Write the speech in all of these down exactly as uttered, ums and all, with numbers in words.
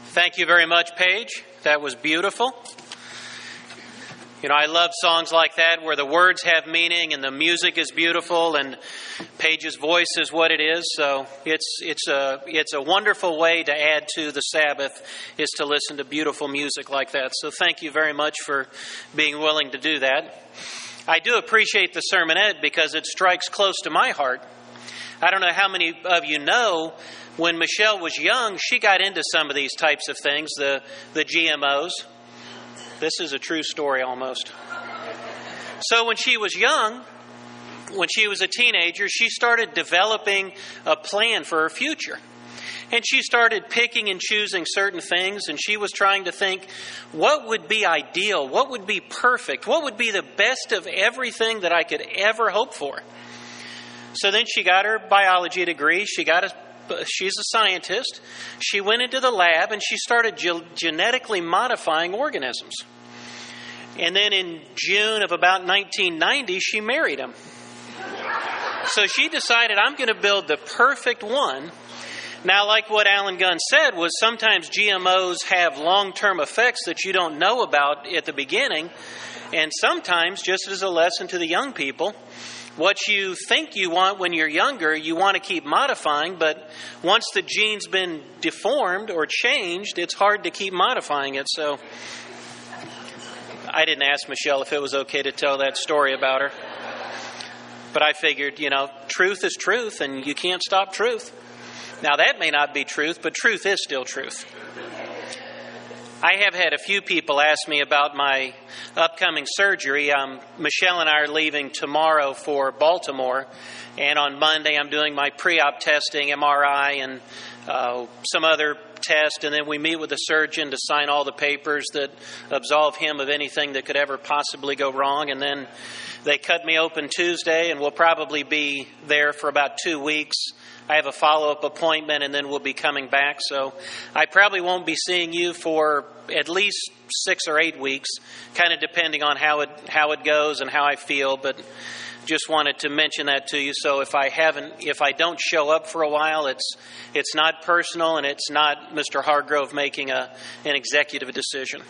Thank you very much, Paige. That was beautiful. You know, I love songs like that where the words have meaning and the music is beautiful and Paige's voice is what it is. So it's it's a it's a wonderful way to add to the Sabbath is to listen to beautiful music like that. So thank you very much for being willing to do that. I do appreciate the sermonette because it strikes close to my heart. I don't know how many of you know, when Michelle was young, she got into some of these types of things, the, the G M Os. This is a true story almost. So when she was young, when she was a teenager, she started developing a plan for her future. And she started picking and choosing certain things, and she was trying to think, what would be ideal? What would be perfect? What would be the best of everything that I could ever hope for? So then she got her biology degree. She got a, she's a scientist. She went into the lab and she started ge- genetically modifying organisms. And then in June of about nineteen ninety, she married him. So she decided, I'm going to build the perfect one. Now, like what Alan Gunn said, was sometimes G M Os have long-term effects that you don't know about at the beginning. And sometimes, just as a lesson to the young people, what you think you want when you're younger, you want to keep modifying, but once the gene's been deformed or changed, it's hard to keep modifying it. So I didn't ask Michelle if it was okay to tell that story about her. But I figured, you know, truth is truth, and you can't stop truth. Now, that may not be truth, but truth is still truth. I have had a few people ask me about my upcoming surgery. Um, Michelle and I are leaving tomorrow for Baltimore, and on Monday I'm doing my pre-op testing, M R I, and uh, some other test, and then we meet with the surgeon to sign all the papers that absolve him of anything that could ever possibly go wrong, and then they cut me open Tuesday, and we'll probably be there for about two weeks. I have a follow-up appointment, and then we'll be coming back. So I probably won't be seeing you for at least six or eight weeks, kind of depending on how it how it goes and how I feel. But just wanted to mention that to you. So if I haven't, if I don't show up for a while, it's it's not personal, and it's not Mister Hargrove making a an executive decision.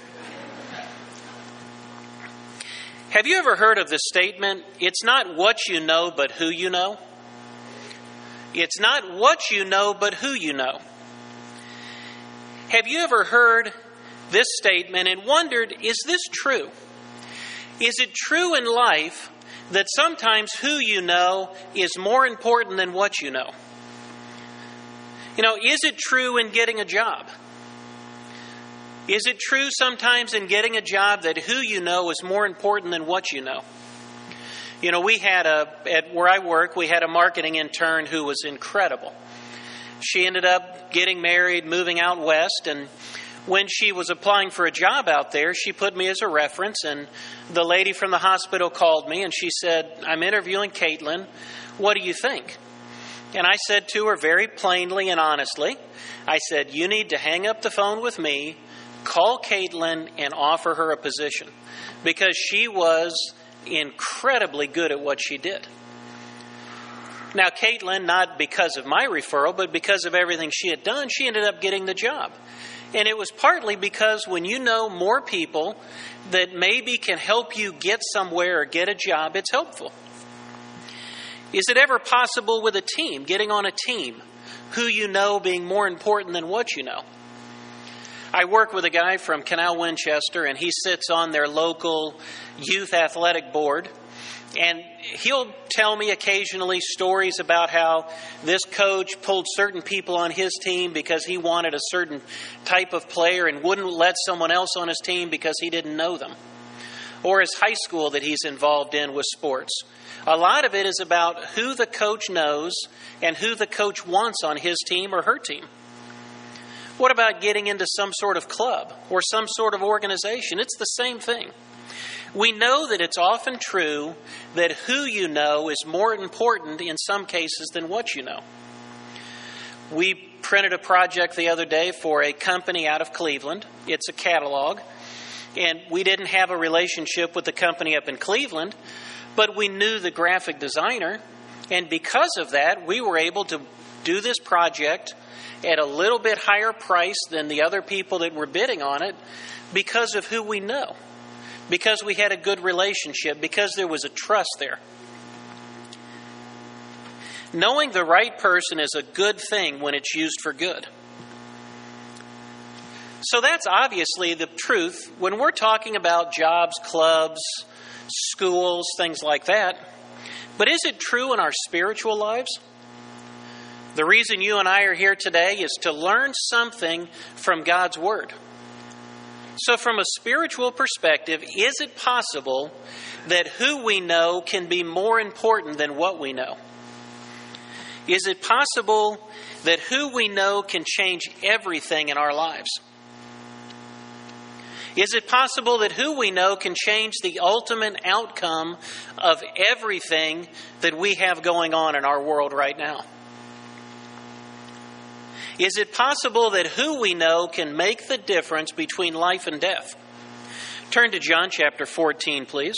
Have you ever heard of the statement, it's not what you know, but who you know? It's not what you know, but who you know. Have you ever heard this statement and wondered, is this true? Is it true in life that sometimes who you know is more important than what you know? You know, is it true in getting a job? Is it true sometimes in getting a job that who you know is more important than what you know? You know, we had a, at where I work, we had a marketing intern who was incredible. She ended up getting married, moving out west, and when she was applying for a job out there, she put me as a reference, and the lady from the hospital called me, and she said, I'm interviewing Caitlin. What do you think? And I said to her very plainly and honestly, I said, you need to hang up the phone with me, call Caitlin, and offer her a position, because she was incredibly good at what she did. Now, Caitlin, not because of my referral, but because of everything she had done, she ended up getting the job. And it was partly because when you know more people that maybe can help you get somewhere or get a job, it's helpful. Is it ever possible with a team, getting on a team, who you know being more important than what you know? I work with a guy from Canal Winchester, and he sits on their local youth athletic board. And he'll tell me occasionally stories about how this coach pulled certain people on his team because he wanted a certain type of player and wouldn't let someone else on his team because he didn't know them. Or his high school that he's involved in with sports. A lot of it is about who the coach knows and who the coach wants on his team or her team. What about getting into some sort of club or some sort of organization? It's the same thing. We know that it's often true that who you know is more important in some cases than what you know. We printed a project the other day for a company out of Cleveland. It's a catalog. And we didn't have a relationship with the company up in Cleveland, but we knew the graphic designer. And because of that, we were able to do this project at a little bit higher price than the other people that were bidding on it because of who we know, because we had a good relationship, because there was a trust there. Knowing the right person is a good thing when it's used for good. So that's obviously the truth when we're talking about jobs, clubs, schools, things like that. But is it true in our spiritual lives? The reason you and I are here today is to learn something from God's Word. So from a spiritual perspective, is it possible that who we know can be more important than what we know? Is it possible that who we know can change everything in our lives? Is it possible that who we know can change the ultimate outcome of everything that we have going on in our world right now? Is it possible that who we know can make the difference between life and death? Turn to John chapter fourteen, please.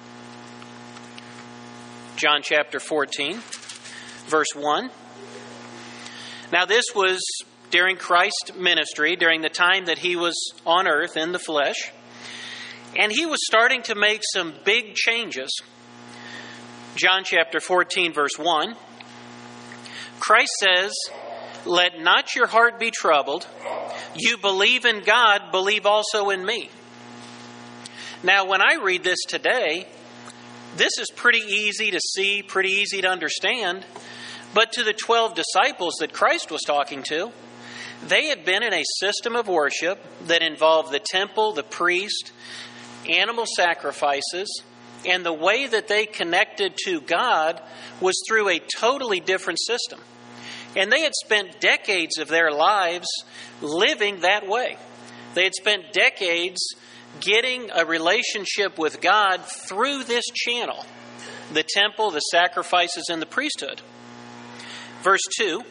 John chapter fourteen, verse one. Now this was during Christ's ministry, during the time that he was on earth in the flesh. And he was starting to make some big changes. John chapter fourteen, verse one. Christ says, "Let not your heart be troubled. You believe in God, believe also in me." Now, when I read this today, this is pretty easy to see, pretty easy to understand. But to the twelve disciples that Christ was talking to, they had been in a system of worship that involved the temple, the priest, animal sacrifices, and the way that they connected to God was through a totally different system. And they had spent decades of their lives living that way. They had spent decades getting a relationship with God through this channel, the temple, the sacrifices, and the priesthood. Verse two,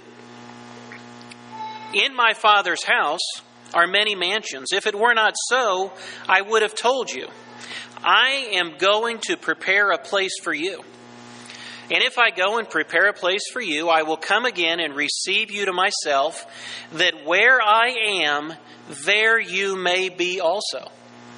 "In my Father's house are many mansions. If it were not so, I would have told you. I am going to prepare a place for you. And if I go and prepare a place for you, I will come again and receive you to myself, that where I am, there you may be also."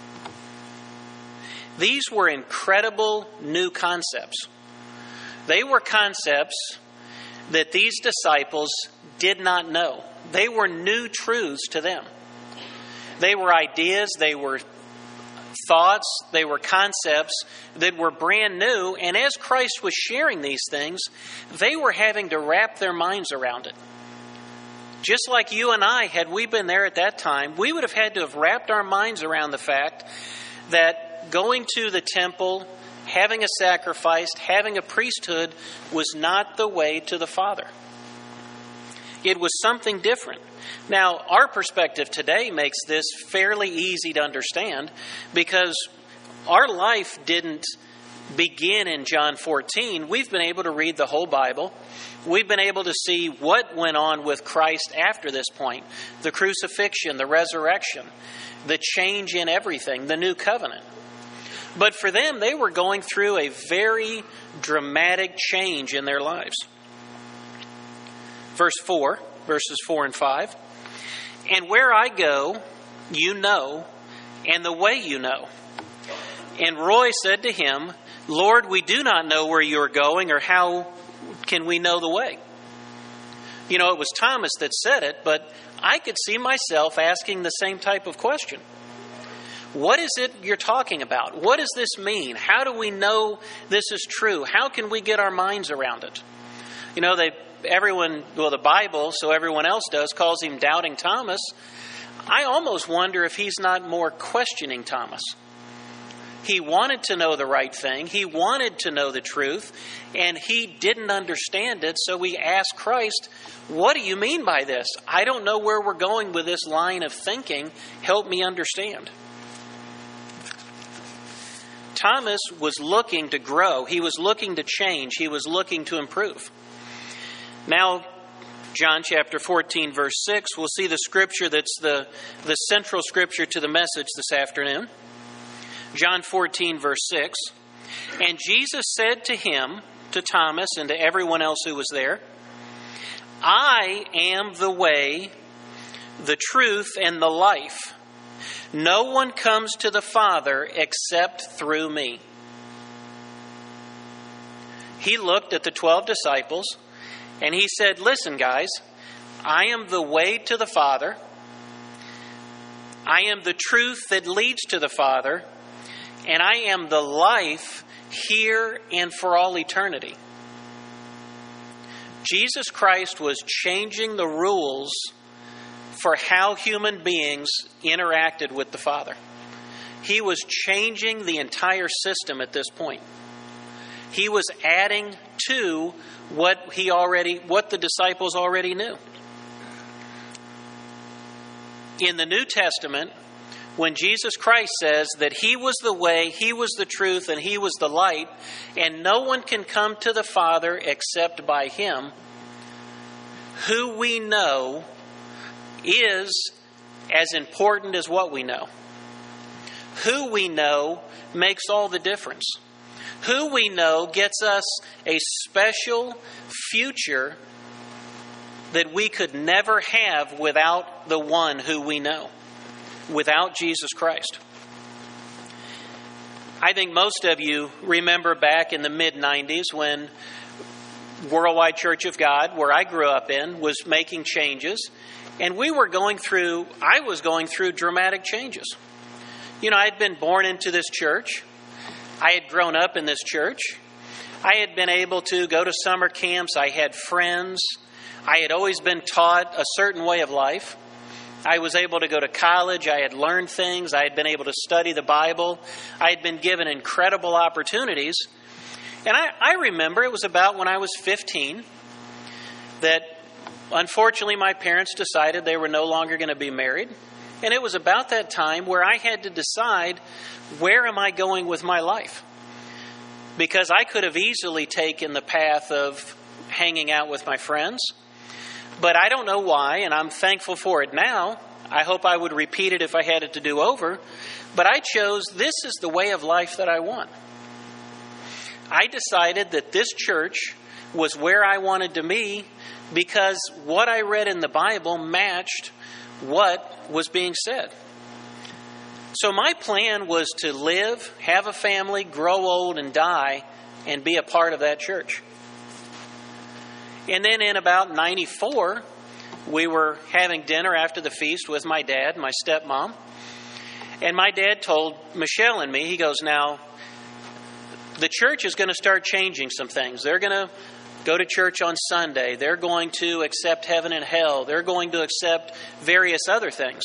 These were incredible new concepts. They were concepts that these disciples did not know. They were new truths to them. They were ideas, they were thoughts, they were concepts that were brand new. And as Christ was sharing these things, they were having to wrap their minds around it. Just like you and I, had we been there at that time, we would have had to have wrapped our minds around the fact that going to the temple, having a sacrifice, having a priesthood was not the way to the Father. It was something different. Now, our perspective today makes this fairly easy to understand because our life didn't begin in John fourteen. We've been able to read the whole Bible. We've been able to see what went on with Christ after this point. The crucifixion, the resurrection, the change in everything, the new covenant. But for them, they were going through a very dramatic change in their lives. Verse four, verses four and five. "And where I go, you know, and the way you know." And Roy said to him, "Lord, we do not know where you are going, or how can we know the way?" You know, it was Thomas that said it, but I could see myself asking the same type of question. What is it you're talking about? What does this mean? How do we know this is true? How can we get our minds around it? You know, they everyone, well, the Bible, so everyone else does, calls him Doubting Thomas. I almost wonder if he's not more questioning Thomas. He wanted to know the right thing. He wanted to know the truth, and he didn't understand it. So he asked Christ, "What do you mean by this? I don't know where we're going with this line of thinking. Help me understand." Thomas was looking to grow. He was looking to change. He was looking to improve. Now, John chapter fourteen, verse six, we'll see the scripture that's the, the central scripture to the message this afternoon. John fourteen, verse six. "And Jesus said to him," to Thomas and to everyone else who was there, I am the way, the truth, and the life. No one comes to the Father except through me. He looked at the twelve disciples and he said, listen, guys, I am the way to the Father. I am the truth that leads to the Father. And I am the life here and for all eternity. Jesus Christ was changing the rules for how human beings interacted with the Father. He was changing the entire system at this point. He was adding to what he already, what the disciples already knew. In the New Testament, when Jesus Christ says that He was the way, He was the truth, and He was the light, and no one can come to the Father except by Him, who we know is as important as what we know. Who we know makes all the difference. Who we know gets us a special future that we could never have without the one who we know, without Jesus Christ. I think most of you remember back in the mid nineties when Worldwide Church of God, where I grew up in, was making changes. And we were going through, I was going through dramatic changes. You know, I had been born into this church. I had grown up in this church. I had been able to go to summer camps. I had friends. I had always been taught a certain way of life. I was able to go to college. I had learned things. I had been able to study the Bible. I had been given incredible opportunities. And I, I remember it was about when I was fifteen that unfortunately my parents decided they were no longer going to be married. And it was about that time where I had to decide, where am I going with my life? Because I could have easily taken the path of hanging out with my friends. But I don't know why, and I'm thankful for it now. I hope I would repeat it if I had it to do over. But I chose, this is the way of life that I want. I decided that this church was where I wanted to be because what I read in the Bible matched what was being said. So my plan was to live, have a family, grow old, and die, and be a part of that church. And then in about ninety-four, we were having dinner after the feast with my dad, my stepmom. And my dad told Michelle and me, he goes, now, the church is going to start changing some things. They're going to go to church on Sunday. They're going to accept heaven and hell. They're going to accept various other things.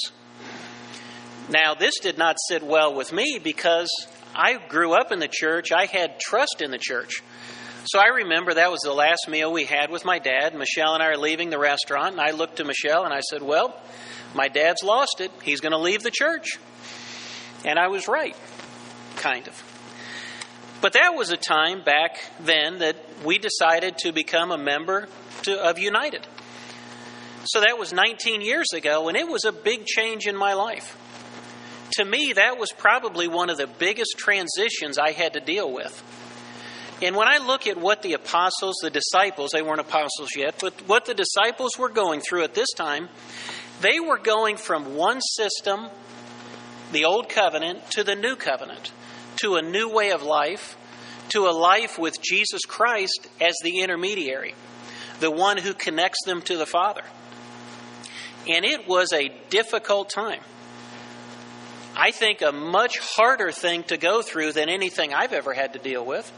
Now, this did not sit well with me because I grew up in the church. I had trust in the church. So I remember that was the last meal we had with my dad. Michelle and I are leaving the restaurant, and I looked to Michelle and I said, well, my dad's lost it. He's going to leave the church. And I was right, kind of. But that was a time back then that we decided to become a member to, of United. So that was nineteen years ago, and it was a big change in my life. To me, that was probably one of the biggest transitions I had to deal with. And when I look at what the apostles, the disciples, they weren't apostles yet, but what the disciples were going through at this time, they were going from one system, the old covenant, to the new covenant, to a new way of life, to a life with Jesus Christ as the intermediary, the one who connects them to the Father. And it was a difficult time. I think a much harder thing to go through than anything I've ever had to deal with.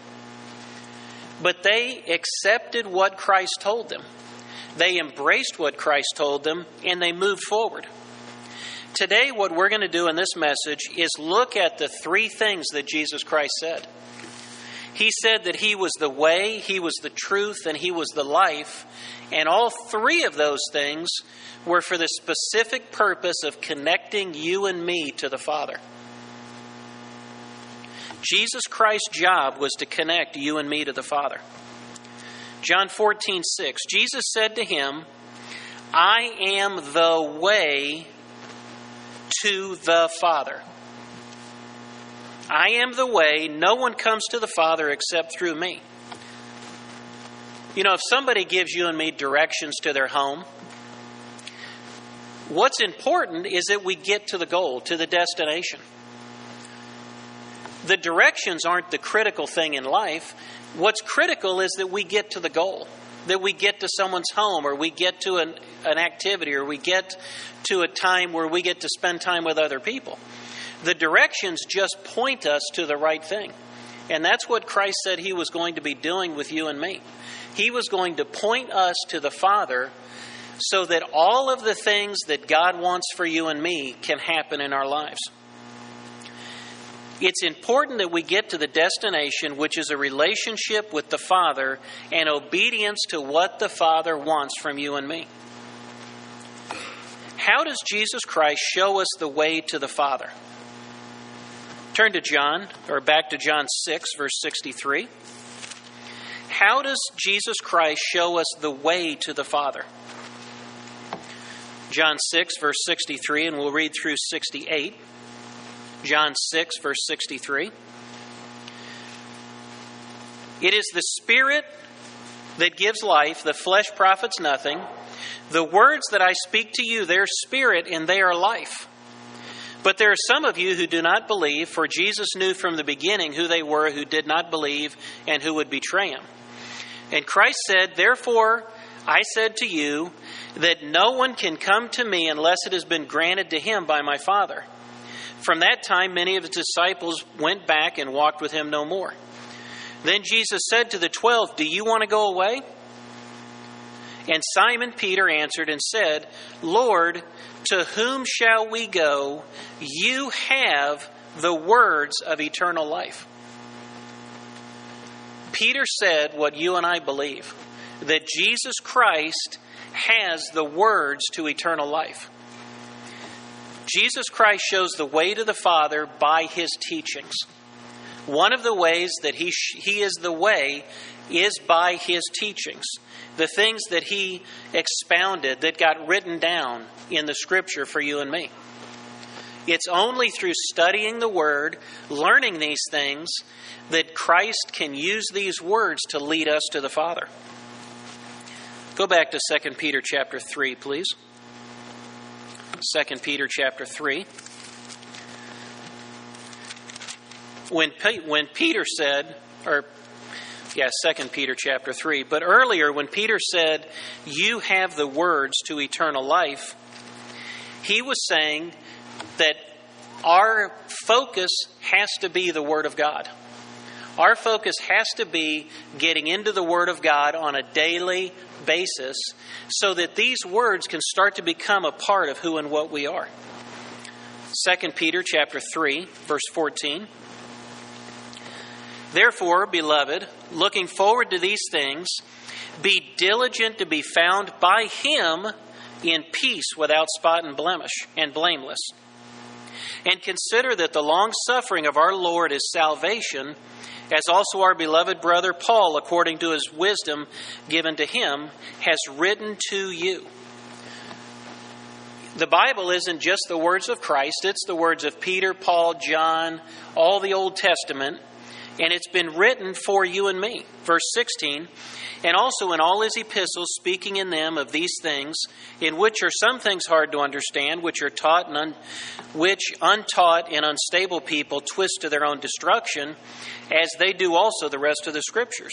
But they accepted what Christ told them. They embraced what Christ told them, and they moved forward. Today, what we're going to do in this message is look at the three things that Jesus Christ said. He said that He was the way, He was the truth, and He was the life. And all three of those things were for the specific purpose of connecting you and me to the Father. Jesus Christ's job was to connect you and me to the Father. John fourteen six, Jesus said to him, I am the way to the Father. I am the way. No one comes to the Father except through me. You know, if somebody gives you and me directions to their home, what's important is that we get to the goal, to the destination. The directions aren't the critical thing in life. What's critical is that we get to the goal, that we get to someone's home, or we get to an, an activity, or we get to a time where we get to spend time with other people. The directions just point us to the right thing. And that's what Christ said he was going to be doing with you and me. He was going to point us to the Father so that all of the things that God wants for you and me can happen in our lives. It's important that we get to the destination, which is a relationship with the Father and obedience to what the Father wants from you and me. How does Jesus Christ show us the way to the Father? Turn to John, or back to John six, verse sixty-three. How does Jesus Christ show us the way to the Father? John six, verse sixty-three, and we'll read through sixty-eight. John six, verse sixty-three. It is the Spirit that gives life, the flesh profits nothing. The words that I speak to you, they're spirit and they are life. But there are some of you who do not believe, for Jesus knew from the beginning who they were who did not believe and who would betray him. And Christ said, therefore, I said to you that no one can come to me unless it has been granted to him by my Father. From that time, many of his disciples went back and walked with him no more. Then Jesus said to the twelve, do you want to go away? And Simon Peter answered and said, Lord, to whom shall we go? You have the words of eternal life. Peter said what you and I believe, that Jesus Christ has the words to eternal life. Jesus Christ shows the way to the Father by his teachings. One of the ways that he he is the way is by his teachings. The things that he expounded, that got written down in the Scripture for you and me. It's only through studying the Word, learning these things, that Christ can use these words to lead us to the Father. Go back to Second Peter chapter three, please. Second Peter chapter three. When Pe- when Peter said, or yeah, Second Peter chapter three, but earlier when Peter said, you have the words to eternal life, he was saying that our focus has to be the Word of God. Our focus has to be getting into the Word of God on a daily basis so that these words can start to become a part of who and what we are. Second Peter chapter three, verse fourteen. Therefore, beloved, looking forward to these things, be diligent to be found by him in peace without spot and blemish and blameless. And consider that the long suffering of our Lord is salvation, as also our beloved brother Paul, according to his wisdom given to him, has written to you. The Bible isn't just the words of Christ, it's the words of Peter, Paul, John, all the Old Testament, and it's been written for you and me. Verse sixteen, and also in all his epistles, speaking in them of these things, in which are some things hard to understand, which are taught and un- which untaught and unstable people twist to their own destruction, as they do also the rest of the Scriptures.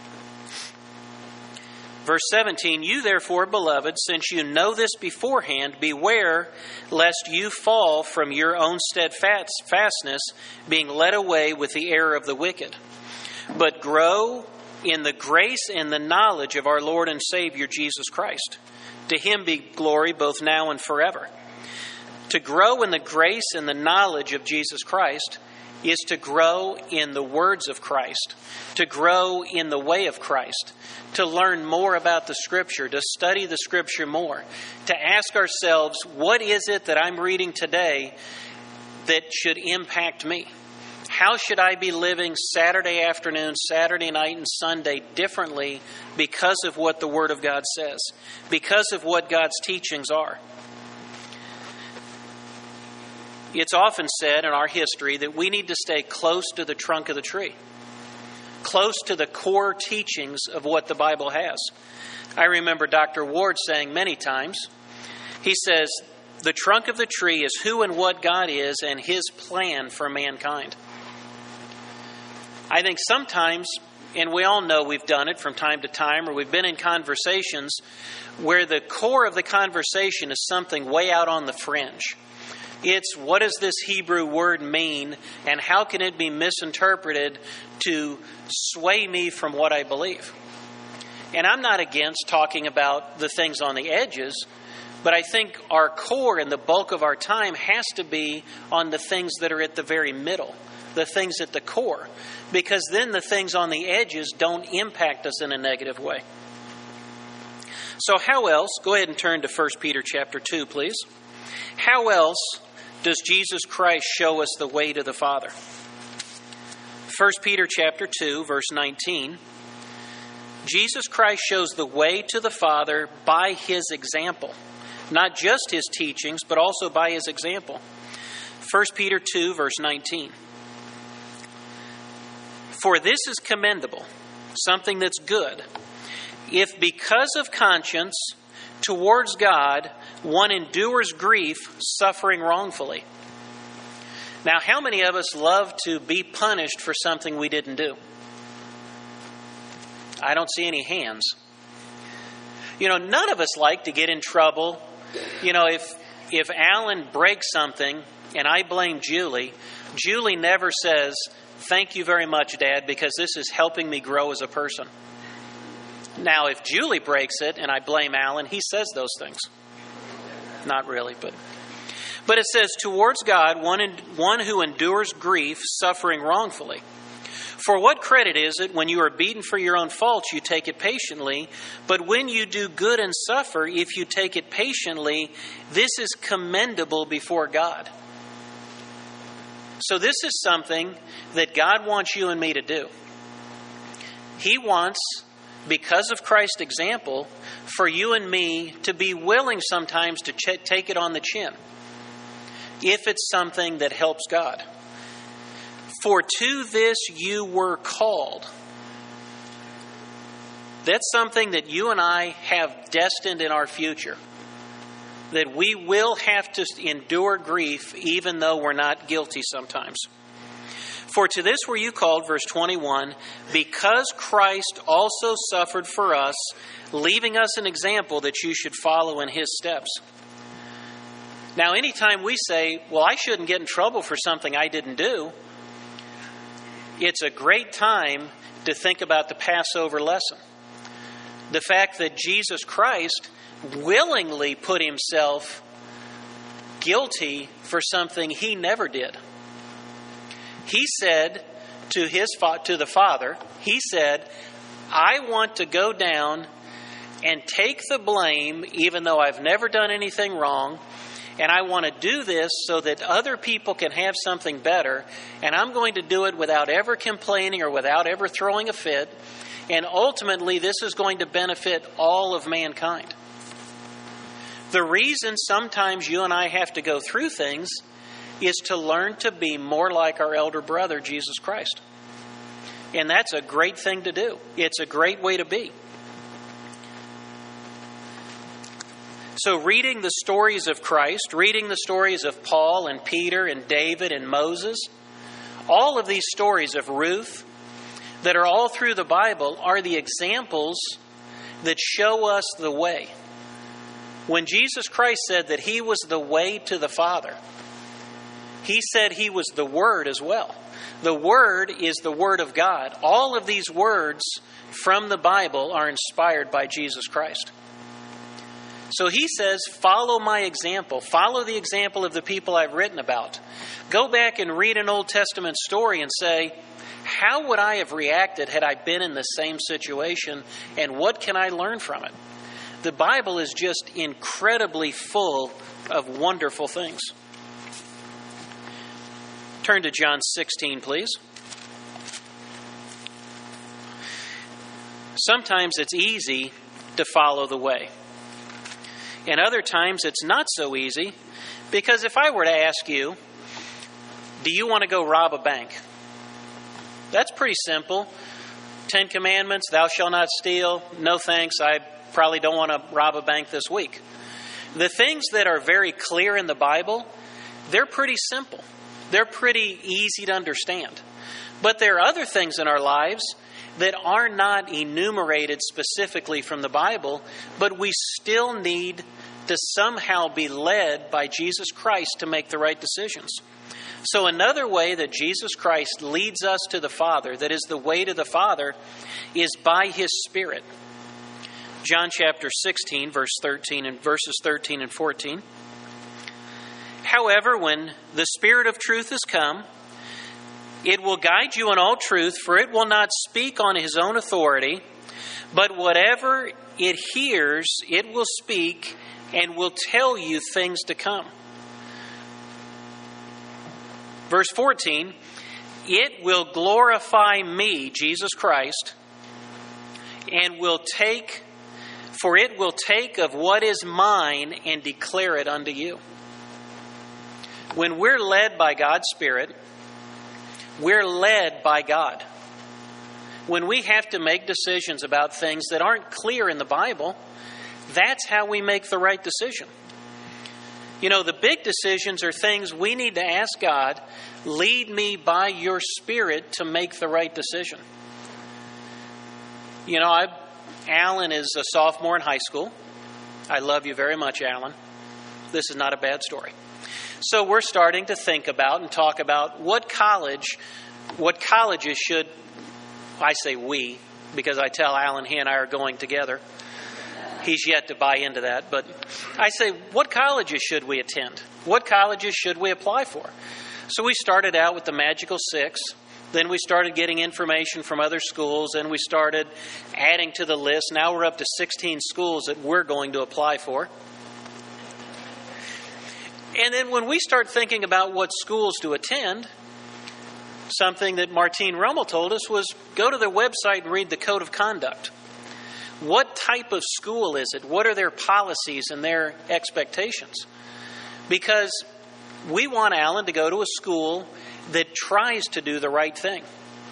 Verse seventeen, you therefore, beloved, since you know this beforehand, beware lest you fall from your own steadfastness, being led away with the error of the wicked. But grow in the grace and the knowledge of our Lord and Savior Jesus Christ. To him be glory both now and forever. To grow in the grace and the knowledge of Jesus Christ is to grow in the words of Christ, to grow in the way of Christ, to learn more about the Scripture, to study the Scripture more, to ask ourselves, what is it that I'm reading today that should impact me? How should I be living Saturday afternoon, Saturday night, and Sunday differently because of what the Word of God says, because of what God's teachings are? It's often said in our history that we need to stay close to the trunk of the tree. close to the core teachings of what the Bible has. I remember Doctor Ward saying many times, he says, the trunk of the tree is who and what God is and His plan for mankind. I think sometimes, and we all know we've done it from time to time, or we've been in conversations where the core of the conversation is something way out on the fringe. It's, what does this Hebrew word mean, and how can it be misinterpreted to sway me from what I believe? And I'm not against talking about the things on the edges, but I think our core and the bulk of our time has to be on the things that are at the very middle, the things at the core, because then the things on the edges don't impact us in a negative way. So how else, go ahead and turn to First Peter chapter two, please. How else does Jesus Christ show us the way to the Father? First Peter chapter two, verse nineteen. Jesus Christ shows the way to the Father by His example. Not just His teachings, but also by His example. First Peter two, verse nineteen. For this is commendable, something that's good, if because of conscience towards God one endures grief, suffering wrongfully. Now, how many of us love to be punished for something we didn't do? I don't see any hands. You know, none of us like to get in trouble. You know, if if Alan breaks something and I blame Julie, Julie never says, "Thank you very much, Dad, because this is helping me grow as a person." Now, if Julie breaks it and I blame Alan, he says those things. Not really, but... But it says, towards God, one, one who endures grief, suffering wrongfully. For what credit is it when you are beaten for your own faults, you take it patiently? But when you do good and suffer, if you take it patiently, this is commendable before God. So this is something that God wants you and me to do. He wants, because of Christ's example, for you and me to be willing sometimes to ch- take it on the chin, if it's something that helps God. For to this you were called. That's something that you and I have destined in our future. That we will have to endure grief even though we're not guilty sometimes. For to this were you called, verse twenty-one, because Christ also suffered for us, leaving us an example that you should follow in His steps. Now, anytime we say, well, I shouldn't get in trouble for something I didn't do, it's a great time to think about the Passover lesson. The fact that Jesus Christ willingly put Himself guilty for something He never did. He said to his to the Father, He said, I want to go down and take the blame, even though I've never done anything wrong. And I want to do this so that other people can have something better. And I'm going to do it without ever complaining or without ever throwing a fit. And ultimately, this is going to benefit all of mankind. The reason sometimes you and I have to go through things is to learn to be more like our elder brother, Jesus Christ. And that's a great thing to do. It's a great way to be. So reading the stories of Christ, reading the stories of Paul and Peter and David and Moses, all of these stories of Ruth that are all through the Bible are the examples that show us the way. When Jesus Christ said that He was the way to the Father, He said He was the Word as well. The Word is the Word of God. All of these words from the Bible are inspired by Jesus Christ. So He says, follow my example. Follow the example of the people I've written about. Go back and read an Old Testament story and say, how would I have reacted had I been in the same situation? And what can I learn from it? The Bible is just incredibly full of wonderful things. Turn to John sixteen, please. Sometimes it's easy to follow the way. And other times it's not so easy, because if I were to ask you, do you want to go rob a bank? That's pretty simple. Ten Commandments, thou shalt not steal. No thanks, I probably don't want to rob a bank this week. The things that are very clear in the Bible, they're pretty simple. They're pretty easy to understand. But there are other things in our lives that are not enumerated specifically from the Bible, but we still need to somehow be led by Jesus Christ to make the right decisions. So another way that Jesus Christ leads us to the Father, that is the way to the Father, is by His Spirit. John chapter sixteen, verse thirteen and verses thirteen and fourteen. However, when the Spirit of truth is come, it will guide you in all truth, for it will not speak on His own authority, but whatever it hears, it will speak and will tell you things to come. Verse fourteen, it will glorify me, Jesus Christ, and will take, for it will take of what is mine and declare it unto you. When we're led by God's Spirit, we're led by God. When we have to make decisions about things that aren't clear in the Bible, that's how we make the right decision. You know, the big decisions are things we need to ask God, lead me by your Spirit to make the right decision. You know, I, Alan is a sophomore in high school. I love you very much, Alan. This is not a bad story. So we're starting to think about and talk about what college, what colleges should, I say we, because I tell Alan he and I are going together. He's yet to buy into that. But I say, what colleges should we attend? What colleges should we apply for? So we started out with the Magical Six. Then we started getting information from other schools. And we started adding to the list. Now we're up to sixteen schools that we're going to apply for. And then when we start thinking about what schools to attend, something that Martine Rummel told us was go to their website and read the Code of Conduct. What type of school is it? What are their policies and their expectations? Because we want Alan to go to a school that tries to do the right thing.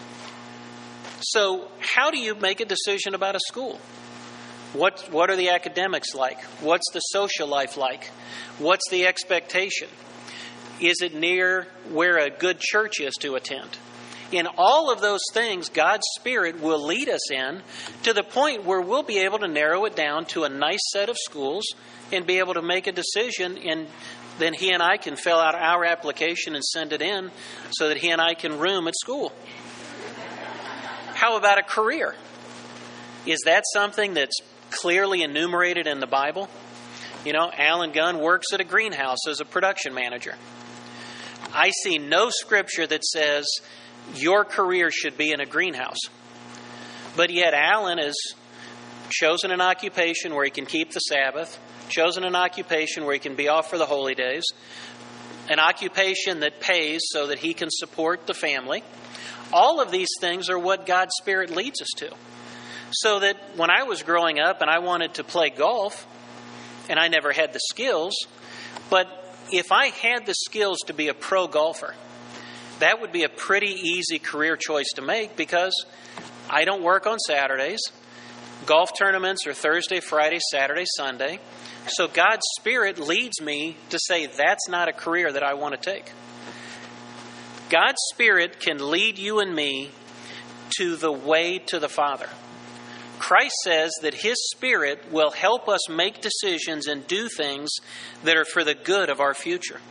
So how do you make a decision about a school? What, what are the academics like? What's the social life like? What's the expectation? Is it near where a good church is to attend? In all of those things, God's Spirit will lead us in to the point where we'll be able to narrow it down to a nice set of schools and be able to make a decision, and then he and I can fill out our application and send it in so that he and I can room at school. How about a career? Is that something that's clearly enumerated in the Bible? You know, Alan Gunn works at a greenhouse as a production manager. I see no scripture that says your career should be in a greenhouse. But yet Alan has chosen an occupation where he can keep the Sabbath, chosen an occupation where he can be off for the holy days, an occupation that pays so that he can support the family. All of these things are what God's Spirit leads us to. So that when I was growing up and I wanted to play golf, and I never had the skills, but if I had the skills to be a pro golfer, that would be a pretty easy career choice to make because I don't work on Saturdays. Golf tournaments are Thursday, Friday, Saturday, Sunday. So God's Spirit leads me to say that's not a career that I want to take. God's Spirit can lead you and me to the way to the Father. Christ says that His Spirit will help us make decisions and do things that are for the good of our future.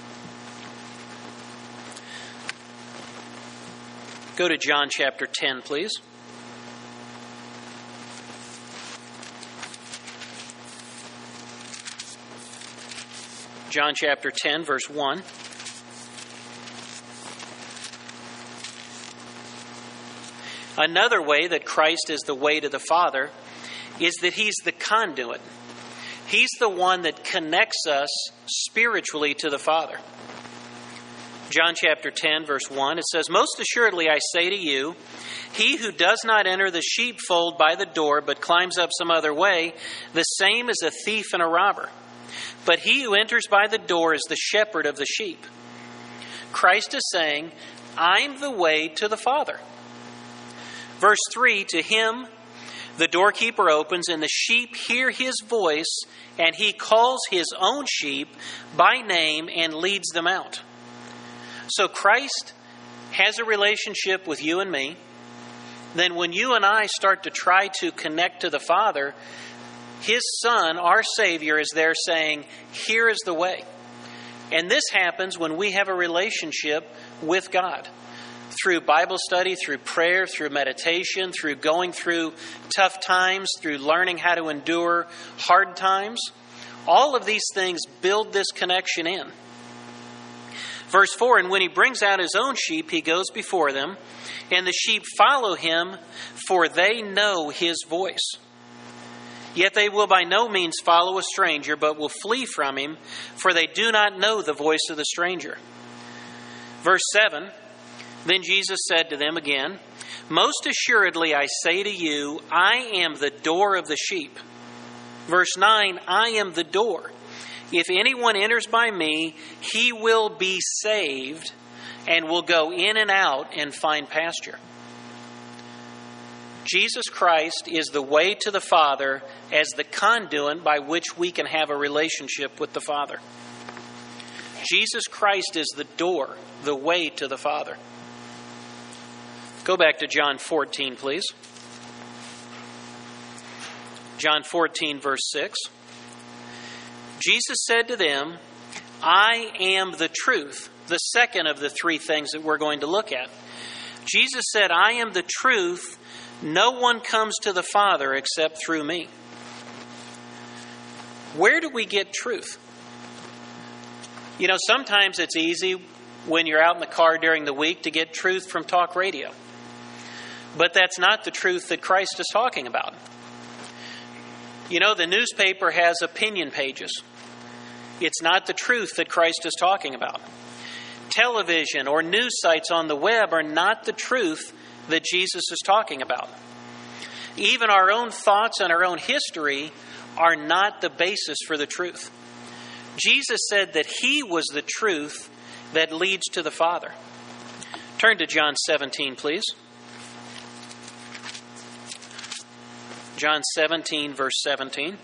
Go to John chapter ten, please. John chapter ten, verse one. Another way that Christ is the way to the Father is that He's the conduit. He's the one that connects us spiritually to the Father. John chapter ten, verse one, it says, "Most assuredly I say to you, he who does not enter the sheepfold by the door, but climbs up some other way, the same is a thief and a robber. But he who enters by the door is the shepherd of the sheep." Christ is saying, I'm the way to the Father. Verse three, to him the doorkeeper opens, and the sheep hear his voice, and he calls his own sheep by name and leads them out. So Christ has a relationship with you and me. Then when you and I start to try to connect to the Father, his Son, our Savior, is there saying, here is the way. And this happens when we have a relationship with God. Through Bible study, through prayer, through meditation, through going through tough times, through learning how to endure hard times. All of these things build this connection in. Verse four, and when he brings out his own sheep, he goes before them, and the sheep follow him, for they know his voice. Yet they will by no means follow a stranger, but will flee from him, for they do not know the voice of the stranger. Verse seven, then Jesus said to them again, most assuredly I say to you, I am the door of the sheep. Verse nine, I am the door. If anyone enters by me, he will be saved and will go in and out and find pasture. Jesus Christ is the way to the Father as the conduit by which we can have a relationship with the Father. Jesus Christ is the door, the way to the Father. Go back to John fourteen, please. John fourteen, verse six. Jesus said to them, I am the truth. The second of the three things that we're going to look at. Jesus said, I am the truth. No one comes to the Father except through me. Where do we get truth? You know, sometimes it's easy when you're out in the car during the week to get truth from talk radio. But that's not the truth that Christ is talking about. You know, the newspaper has opinion pages. It's not the truth that Christ is talking about. Television or news sites on the web are not the truth that Jesus is talking about. Even our own thoughts and our own history are not the basis for the truth. Jesus said that he was the truth that leads to the Father. Turn to John seventeen, please. John seventeen, verse seventeen.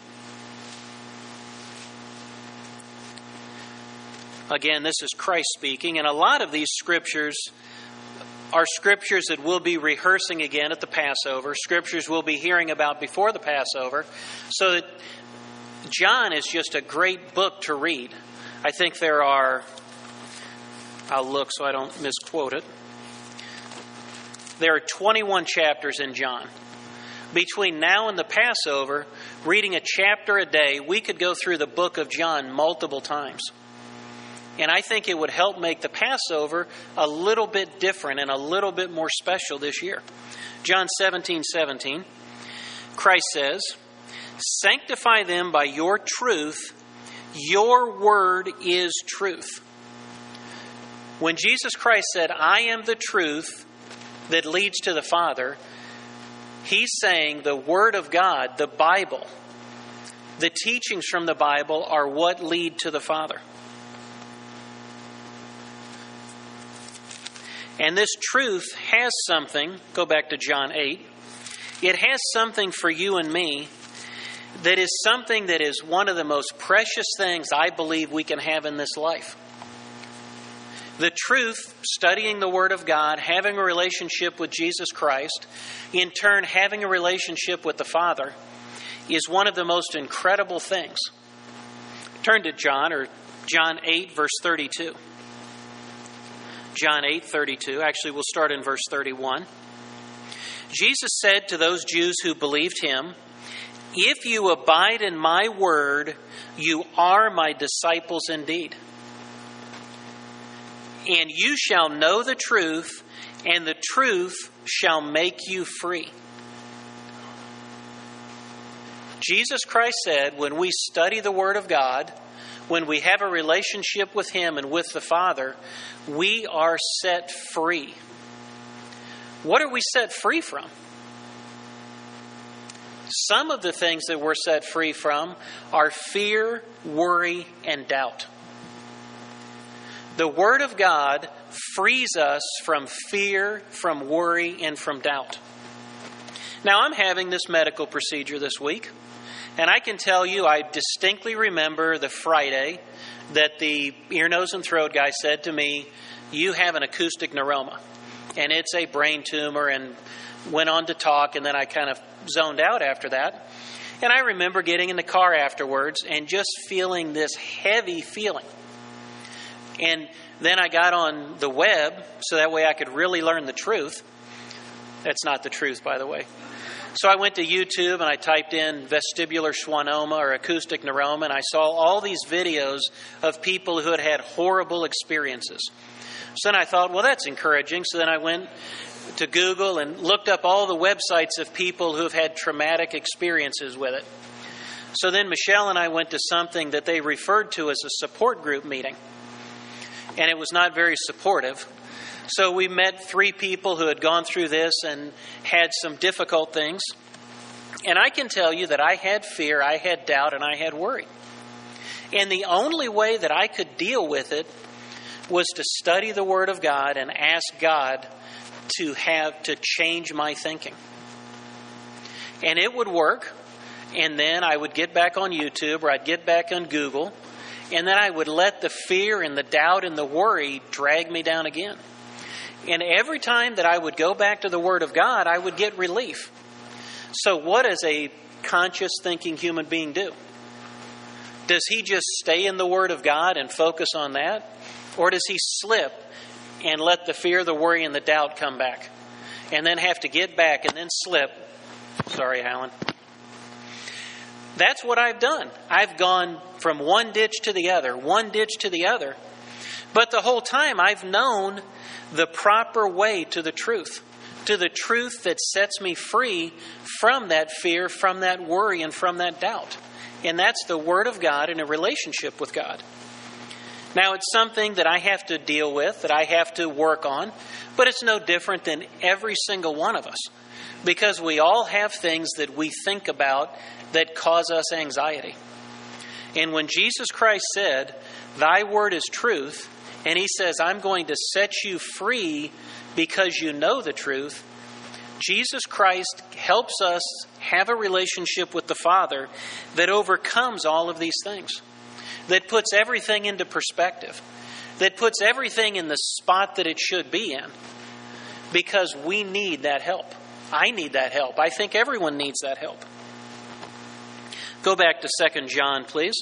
Again, this is Christ speaking, and a lot of these scriptures are scriptures that we'll be rehearsing again at the Passover, scriptures we'll be hearing about before the Passover, so that John is just a great book to read. I think there are, I'll look so I don't misquote it, there are twenty-one chapters in John. Between now and the Passover, reading a chapter a day, we could go through the book of John multiple times. And I think it would help make the Passover a little bit different and a little bit more special this year. John seventeen, seventeen, Christ says, sanctify them by your truth. Your word is truth. When Jesus Christ said, I am the truth that leads to the Father, he's saying the Word of God, the Bible, the teachings from the Bible are what lead to the Father. And this truth has something, go back to John eight, it has something for you and me that is something that is one of the most precious things I believe we can have in this life. The truth, studying the Word of God, having a relationship with Jesus Christ, in turn having a relationship with the Father, is one of the most incredible things. Turn to John, or John eight, verse thirty-two. John eight, thirty-two. Actually, we'll start in verse thirty-one. Jesus said to those Jews who believed him, if you abide in my word, you are my disciples indeed. And you shall know the truth, and the truth shall make you free. Jesus Christ said, when we study the Word of God, when we have a relationship with him and with the Father, we are set free. What are we set free from? Some of the things that we're set free from are fear, worry, and doubt. The Word of God frees us from fear, from worry, and from doubt. Now, I'm having this medical procedure this week, and I can tell you I distinctly remember the Friday that the ear, nose, and throat guy said to me, "You have an acoustic neuroma, and it's a brain tumor," and went on to talk, and then I kind of zoned out after that. And I remember getting in the car afterwards and just feeling this heavy feeling. And then I got on the web so that way I could really learn the truth. That's not the truth, by the way. So I went to YouTube and I typed in vestibular schwannoma or acoustic neuroma, and I saw all these videos of people who had had horrible experiences. So then I thought, well, that's encouraging. So then I went to Google and looked up all the websites of people who have had traumatic experiences with it. So then Michelle and I went to something that they referred to as a support group meeting. And it was not very supportive. So we met three people who had gone through this and had some difficult things. And I can tell you that I had fear, I had doubt, and I had worry. And the only way that I could deal with it was to study the Word of God and ask God to have to change my thinking. And it would work. And then I would get back on YouTube, or I'd get back on Google, and then I would let the fear and the doubt and the worry drag me down again. And every time that I would go back to the Word of God, I would get relief. So what does a conscious thinking human being do? Does he just stay in the Word of God and focus on that? Or does he slip and let the fear, the worry, and the doubt come back? And then have to get back and then slip. Sorry, Alan. That's what I've done. I've gone from one ditch to the other, one ditch to the other. But the whole time I've known the proper way to the truth, to the truth that sets me free from that fear, from that worry, and from that doubt. And that's the Word of God in a relationship with God. Now, it's something that I have to deal with, that I have to work on, but it's no different than every single one of us, because we all have things that we think about that cause us anxiety. And when Jesus Christ said, "Thy word is truth," and he says, "I'm going to set you free because you know the truth," Jesus Christ helps us have a relationship with the Father that overcomes all of these things, that puts everything into perspective, that puts everything in the spot that it should be in, because we need that help. I need that help. I think everyone needs that help. Go back to Second John, please.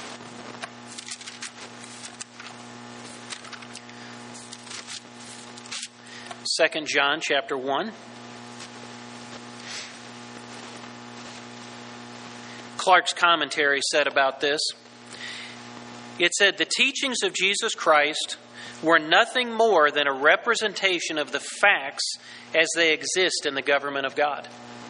Second John chapter one. Clark's commentary said about this, it said, "The teachings of Jesus Christ were nothing more than a representation of the facts as they exist in the government of God."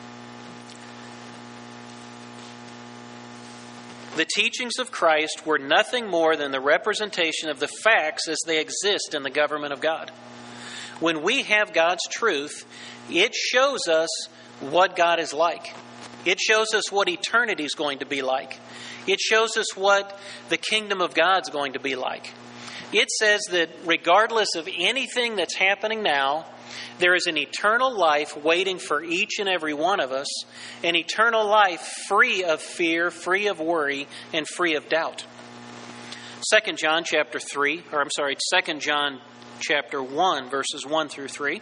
The teachings of Christ were nothing more than the representation of the facts as they exist in the government of God. When we have God's truth, it shows us what God is like. It shows us what eternity is going to be like. It shows us what the kingdom of God is going to be like. It says that regardless of anything that's happening now, there is an eternal life waiting for each and every one of us, an eternal life free of fear, free of worry, and free of doubt. Second John chapter three, or I'm sorry, Second John chapter one, verses one through three.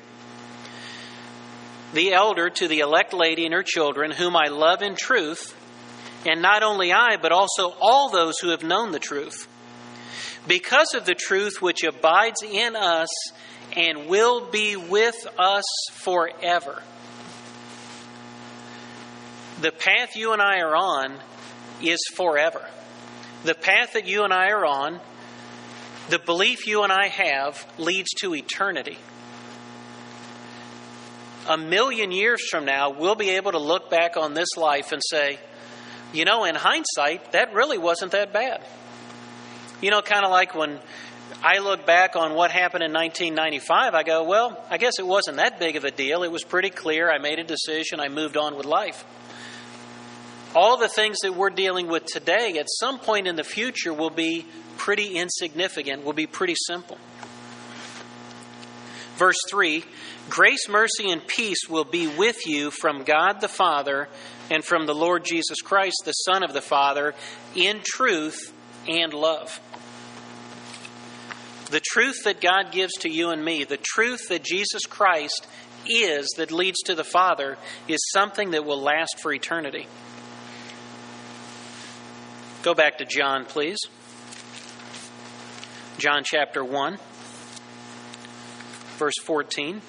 "The elder to the elect lady and her children, whom I love in truth, and not only I, but also all those who have known the truth, because of the truth which abides in us and will be with us forever." The path you and I are on is forever. The path that you and I are on, the belief you and I have, leads to eternity. A million years from now, we'll be able to look back on this life and say, you know, in hindsight, that really wasn't that bad. You know, kind of like when I look back on what happened in nineteen ninety-five, I go, well, I guess it wasn't that big of a deal. It was pretty clear. I made a decision. I moved on with life. All the things that we're dealing with today, at some point in the future, will be pretty insignificant, will be pretty simple. Verse three, grace, mercy, and peace will be with you from God the Father and from the Lord Jesus Christ, the Son of the Father, in truth and love. The truth that God gives to you and me, the truth that Jesus Christ is that leads to the Father, is something that will last for eternity. Go back to John, please. John chapter one, verse fourteen.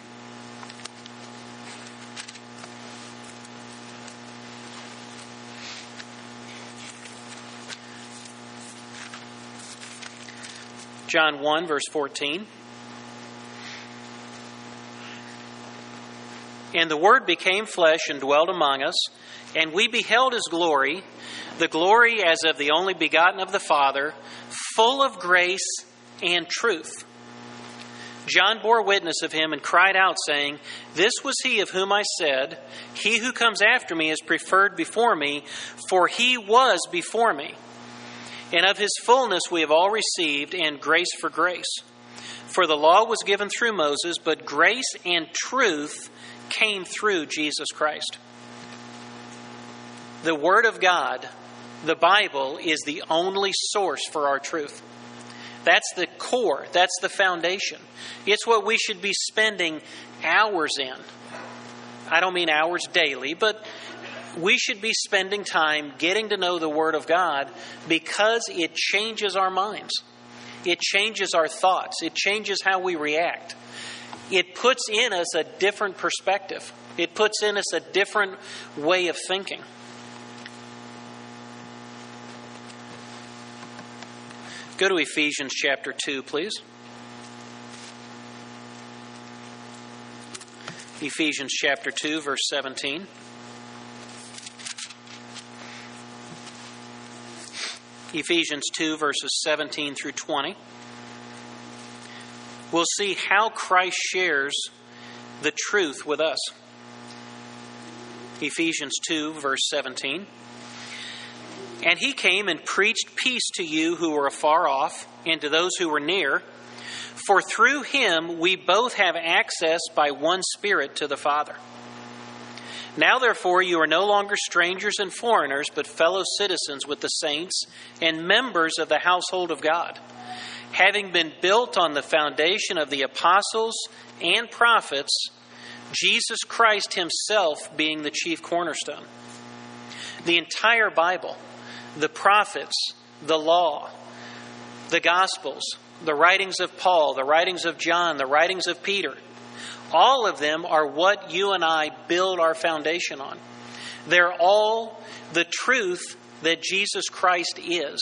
John one, verse fourteen. And the Word became flesh and dwelt among us, and we beheld His glory, the glory as of the only begotten of the Father, full of grace and truth. John bore witness of Him and cried out, saying, This was He of whom I said, He who comes after me is preferred before me, for He was before me. And of His fullness we have all received, and grace for grace. For the law was given through Moses, but grace and truth came through Jesus Christ. The Word of God, the Bible, is the only source for our truth. That's the core. That's the foundation. It's what we should be spending hours in. I don't mean hours daily, but we should be spending time getting to know the Word of God because it changes our minds. It changes our thoughts. It changes how we react. It puts in us a different perspective. It puts in us a different way of thinking. Go to Ephesians chapter two, please. Ephesians chapter two, verse seventeen. Ephesians two, verses seventeen through twenty. We'll see how Christ shares the truth with us. Ephesians two, verse seventeen. And He came and preached peace to you who were afar off, and to those who were near. For through Him we both have access by one Spirit to the Father. Now therefore you are no longer strangers and foreigners, but fellow citizens with the saints and members of the household of God, having been built on the foundation of the apostles and prophets, Jesus Christ Himself being the chief cornerstone. The entire Bible, the prophets, the law, the Gospels, the writings of Paul, the writings of John, the writings of Peter, all of them are what you and I build our foundation on. They're all the truth that Jesus Christ is.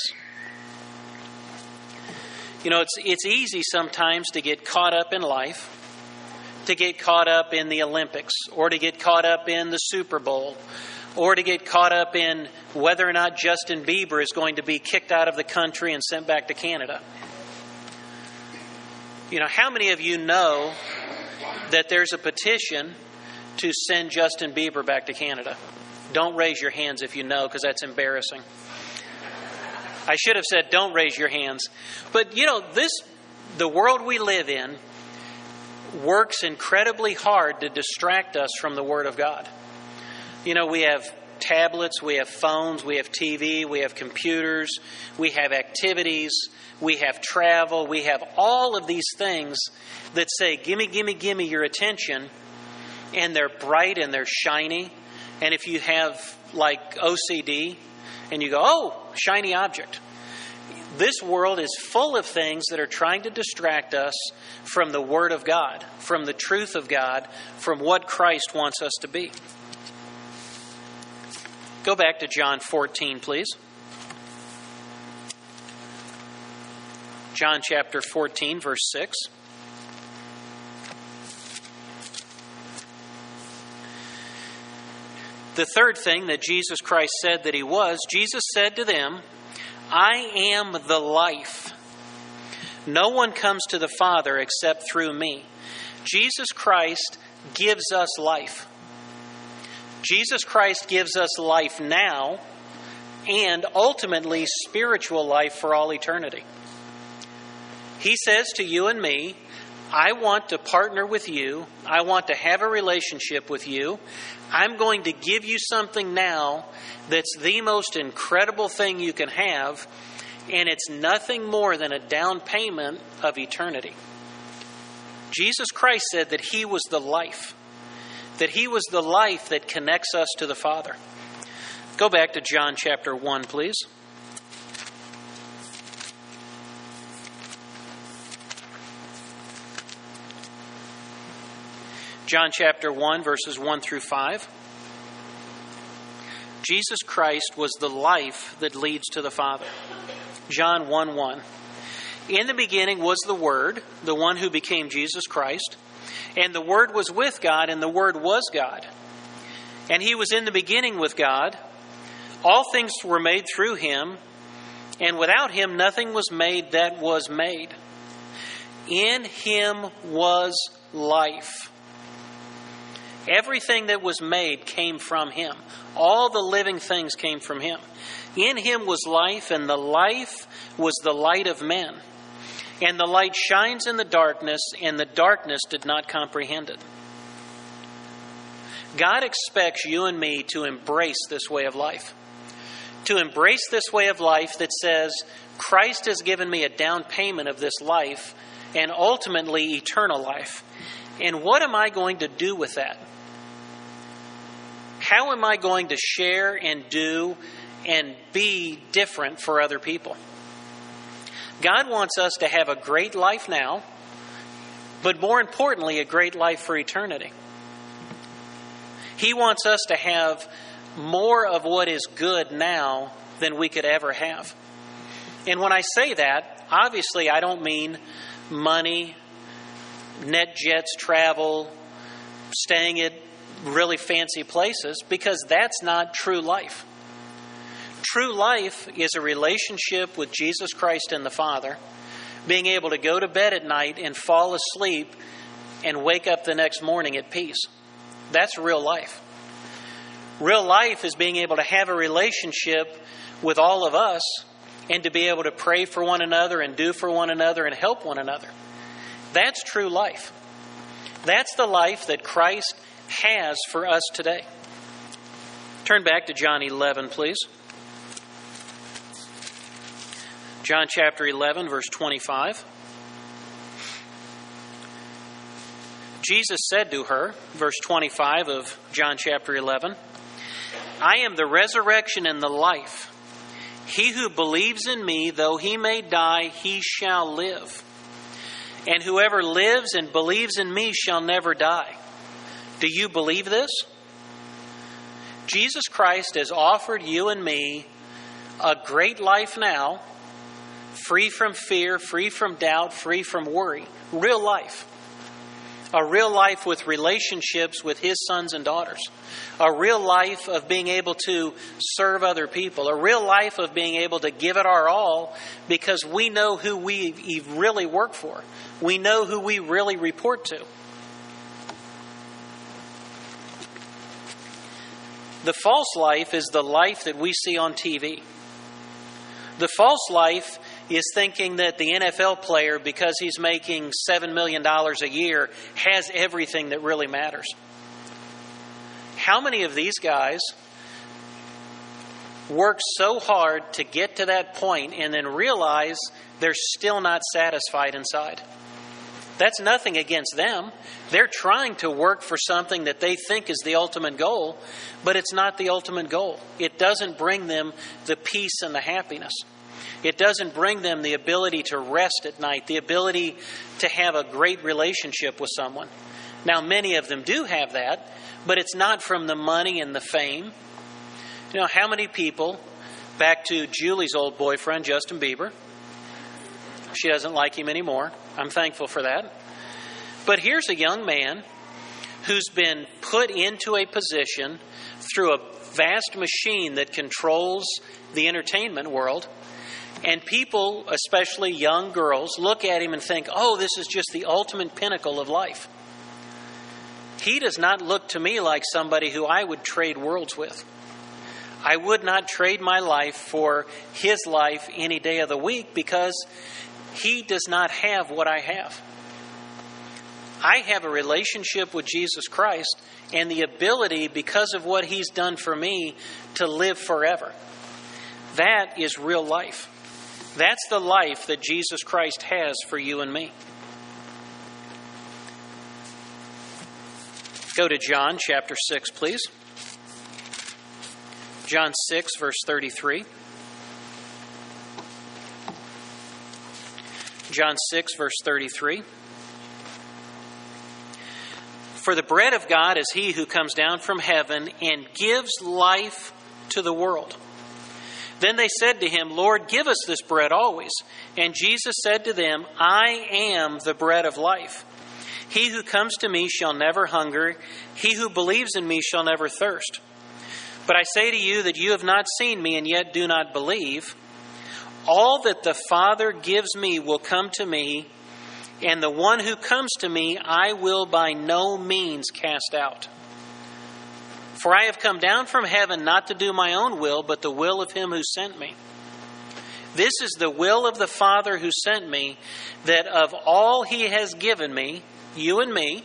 You know, it's it's easy sometimes to get caught up in life, to get caught up in the Olympics, or to get caught up in the Super Bowl, or to get caught up in whether or not Justin Bieber is going to be kicked out of the country and sent back to Canada. You know, how many of you know that there's a petition to send Justin Bieber back to Canada? Don't raise your hands if you know, because that's embarrassing. I should have said don't raise your hands. But, you know, this, the world we live in works incredibly hard to distract us from the Word of God. You know, we have tablets, we have phones, we have T V, we have computers, we have activities, we have travel, we have all of these things that say, gimme, gimme, gimme your attention, and they're bright and they're shiny. And if you have like O C D and you go, oh, shiny object. This world is full of things that are trying to distract us from the Word of God, from the truth of God, from what Christ wants us to be. Go back to John fourteen, please. John chapter fourteen, verse six. The third thing that Jesus Christ said that He was, Jesus said to them, I am the life. No one comes to the Father except through me. Jesus Christ gives us life. Jesus Christ gives us life now and ultimately spiritual life for all eternity. He says to you and me, I want to partner with you. I want to have a relationship with you. I'm going to give you something now that's the most incredible thing you can have, and it's nothing more than a down payment of eternity. Jesus Christ said that He was the life, that He was the life that connects us to the Father. Go back to John chapter one, please. John chapter one, verses one through five. Jesus Christ was the life that leads to the Father. John one one. In the beginning was the Word, the one who became Jesus Christ. And the Word was with God, and the Word was God. And He was in the beginning with God. All things were made through Him, and without Him nothing was made that was made. In Him was life. Everything that was made came from Him. All the living things came from Him. In Him was life, and the life was the light of men. And the light shines in the darkness, and the darkness did not comprehend it. God expects you and me to embrace this way of life. To embrace this way of life that says, Christ has given me a down payment of this life, and ultimately eternal life. And what am I going to do with that? How am I going to share and do and be different for other people? God wants us to have a great life now, but more importantly, a great life for eternity. He wants us to have more of what is good now than we could ever have. And when I say that, obviously I don't mean money, net jets, travel, staying at really fancy places, because that's not true life. True life is a relationship with Jesus Christ and the Father, being able to go to bed at night and fall asleep and wake up the next morning at peace. That's real life. Real life is being able to have a relationship with all of us and to be able to pray for one another and do for one another and help one another. That's true life. That's the life that Christ has for us today. Turn back to John eleven, please. John chapter eleven, verse twenty-five. Jesus said to her, verse twenty-five of John chapter eleven, I am the resurrection and the life. He who believes in me, though he may die, he shall live. And whoever lives and believes in me shall never die. Do you believe this? Jesus Christ has offered you and me a great life now, free from fear, free from doubt, free from worry. Real life. A real life with relationships with His sons and daughters. A real life of being able to serve other people. A real life of being able to give it our all because we know who we really work for. We know who we really report to. The false life is the life that we see on T V. The false life is thinking that the N F L player, because he's making seven million dollars a year, has everything that really matters. How many of these guys work so hard to get to that point and then realize they're still not satisfied inside? That's nothing against them. They're trying to work for something that they think is the ultimate goal, but it's not the ultimate goal. It doesn't bring them the peace and the happiness. It doesn't bring them the ability to rest at night, the ability to have a great relationship with someone. Now, many of them do have that, but it's not from the money and the fame. You know, how many people, back to Julie's old boyfriend, Justin Bieber, she doesn't like him anymore. I'm thankful for that. But here's a young man who's been put into a position through a vast machine that controls the entertainment world. And people, especially young girls, look at him and think, oh, this is just the ultimate pinnacle of life. He does not look to me like somebody who I would trade worlds with. I would not trade my life for his life any day of the week because he does not have what I have. I have a relationship with Jesus Christ and the ability, because of what He's done for me, to live forever. That is real life. That's the life that Jesus Christ has for you and me. Go to John chapter six, please. John six, verse thirty-three. John six, verse thirty-three. For the bread of God is He who comes down from heaven and gives life to the world. Then they said to Him, Lord, give us this bread always. And Jesus said to them, I am the bread of life. He who comes to me shall never hunger. He who believes in me shall never thirst. But I say to you that you have not seen me and yet do not believe. All that the Father gives me will come to me, and the one who comes to me I will by no means cast out. For I have come down from heaven not to do my own will, but the will of Him who sent me. This is the will of the Father who sent me, that of all He has given me, you and me,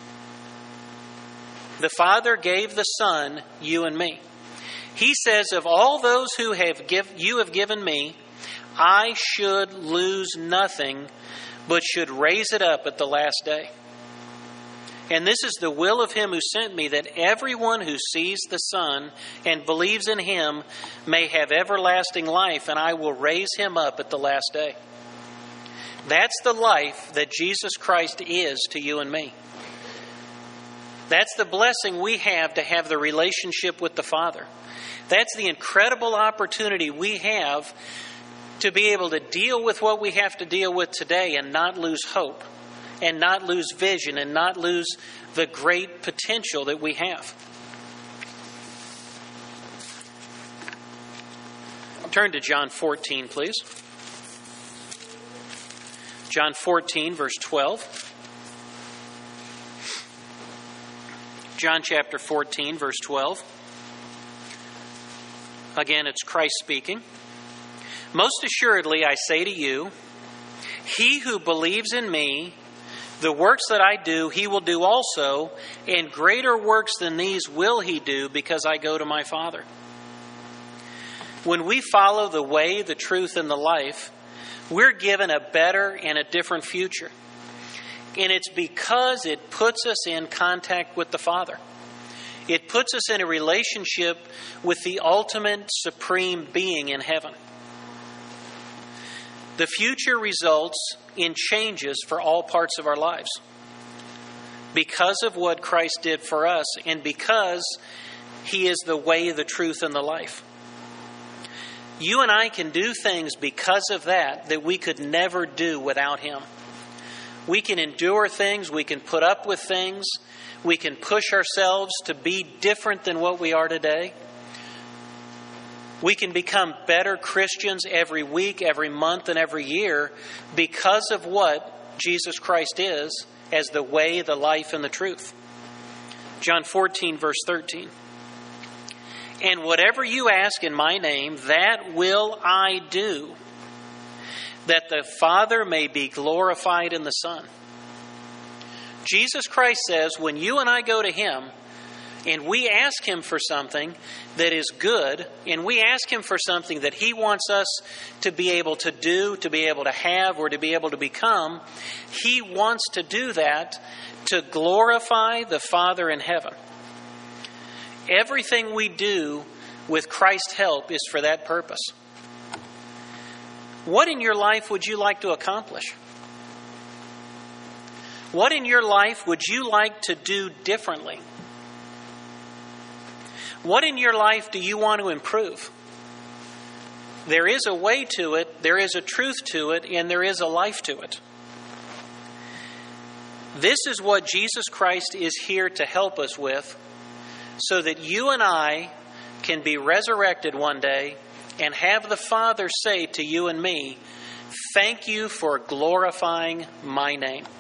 the Father gave the Son, you and me. He says, of all those who have give, you have given me, I should lose nothing, but should raise it up at the last day. And this is the will of Him who sent me, that everyone who sees the Son and believes in Him may have everlasting life, and I will raise him up at the last day. That's the life that Jesus Christ is to you and me. That's the blessing we have to have the relationship with the Father. That's the incredible opportunity we have to be able to deal with what we have to deal with today and not lose hope, and not lose vision, and not lose the great potential that we have. Turn to John fourteen, please. John fourteen, verse twelve. John chapter fourteen, verse twelve. Again, it's Christ speaking. Most assuredly, I say to you, he who believes in me, the works that I do, he will do also, and greater works than these will he do, because I go to my Father. When we follow the way, the truth, and the life, we're given a better and a different future. And it's because it puts us in contact with the Father. It puts us in a relationship with the ultimate supreme being in heaven. The future results in changes for all parts of our lives because of what Christ did for us, and because He is the way, the truth, and the life. You and I can do things because of that that we could never do without Him. We can endure things, we can put up with things, we can push ourselves to be different than what we are today. We can become better Christians every week, every month, and every year because of what Jesus Christ is as the way, the life, and the truth. John fourteen, verse thirteen. And whatever you ask in my name, that will I do, that the Father may be glorified in the Son. Jesus Christ says when you and I go to Him, and we ask Him for something that is good, and we ask Him for something that He wants us to be able to do, to be able to have, or to be able to become, He wants to do that to glorify the Father in heaven. Everything we do with Christ's help is for that purpose. What in your life would you like to accomplish? What in your life would you like to do differently? What in your life do you want to improve? There is a way to it, there is a truth to it, and there is a life to it. This is what Jesus Christ is here to help us with, so that you and I can be resurrected one day and have the Father say to you and me, "Thank you for glorifying my name."